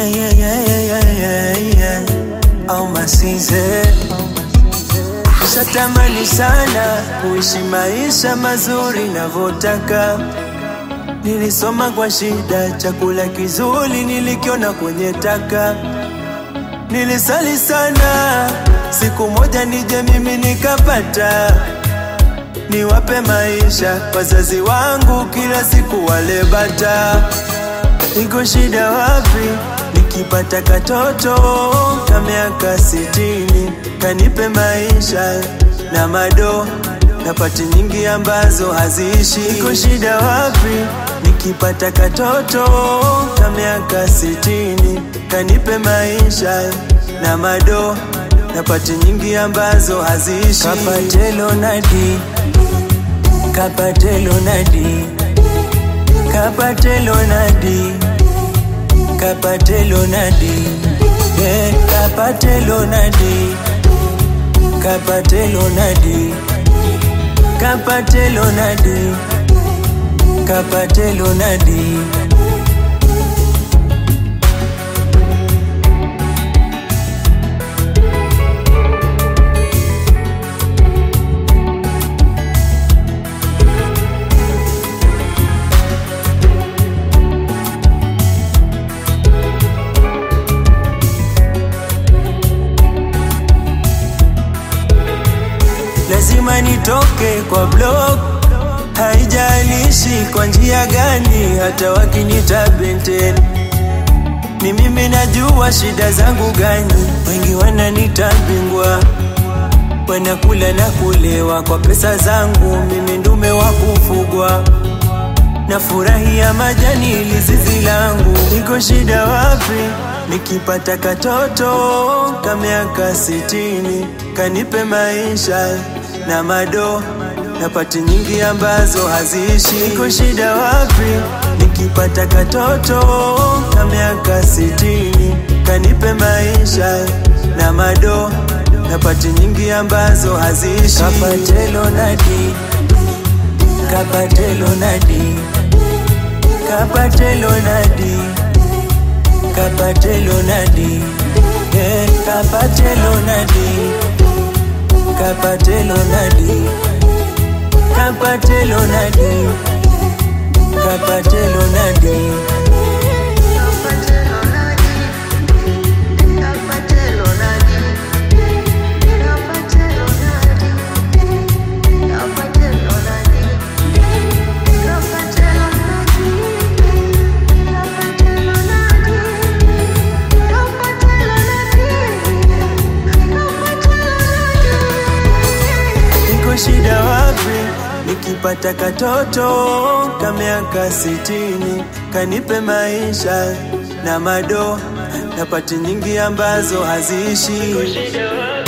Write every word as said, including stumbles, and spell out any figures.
yeah, yeah, yeah, yeah, yeah, yeah. Au masize shatamani sana kuishi maisha mazuri navotaka. Nilisoma kwa shida, chakula kizuri nilikiona kwenye taka. Nilisali sana, siku moja nije mimi nikapata. Niwape maisha wazazi wangu kila siku wale bata. Niko shida wapi, nikipata katoto ka miaka sitini kanipe maisha na mado na pati nyingi ambazo haziishi. Niko shida wapi, nikipata katoto ka miaka sitini kanipe maisha na mado na pati nyingi ambazo haziishi. Kapatelo nadi, kapatelo nadi, kapatelo nadi, kapatelo nadi, yeah, kapatelo nadi, kapatelo nadi, kapatelo nadi, kapatelo nadi. Lazima nitoke kwa blog, haijalishi kwa njia gani, hata wakinita benten. Ni mimi najua shida zangu gani, wengi wananita bingwa. Wanakula na kulewa kwa pesa zangu, mimi ndume wa kufugwa. Na furahia majani ili zizi langu. Niko shida wapi, nikipata katoto ka miaka sitini kanipe maisha na mado na pati nyingi ambazo haziishi. Niko shida wapi, nikipata katoto ka miaka sitini kanipe maisha na mado na pati nyingi ambazo haziishi. Kapatelo nadi, kapatelo nadi, kapatelo nadi, kapatelo nadi, yeah, kapatelo nadi, kapatelo nadi, kapatelo nadi, kapatelo nadi. Shida wapi, nikipata katoto ka miaka sitini kanipe maisha na mado na pati nyingi ambazo haziishi.